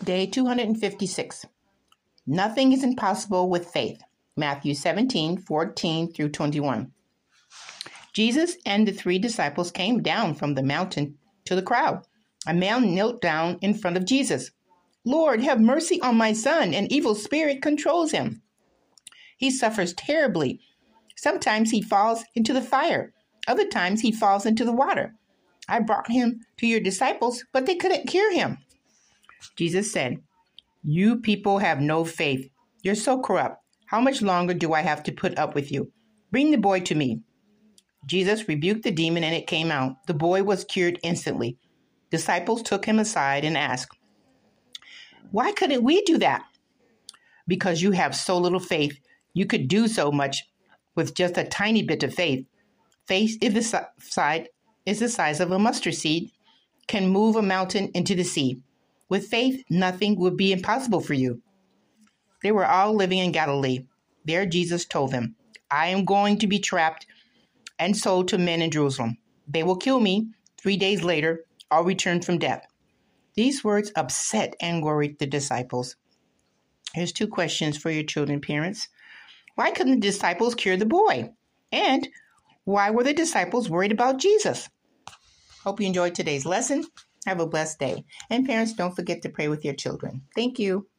Day 256. Nothing is impossible with faith. Matthew 17:14 through 21. Jesus and the 3 disciples came down from the mountain to the crowd. A man knelt down in front of Jesus. "Lord, have mercy on my son. An evil spirit controls him. He suffers terribly. Sometimes he falls into the fire. Other times he falls into the water. I brought him to your disciples, but they couldn't cure him." Jesus said, "You people have no faith. You're so corrupt. How much longer do I have to put up with you? Bring the boy to me." Jesus rebuked the demon and it came out. The boy was cured instantly. Disciples took him aside and asked, "Why couldn't we do that?" "Because you have so little faith. You could do so much with just a tiny bit of faith. Faith is the size of a mustard seed, can move a mountain into the sea. With faith, nothing would be impossible for you." They were all living in Galilee. There Jesus told them, "I am going to be trapped and sold to men in Jerusalem. They will kill me. 3 days later, I'll return from death." These words upset and worried the disciples. Here's 2 questions for your children, parents. Why couldn't the disciples cure the boy? And why were the disciples worried about Jesus? Hope you enjoyed today's lesson. Have a blessed day. And parents, don't forget to pray with your children. Thank you.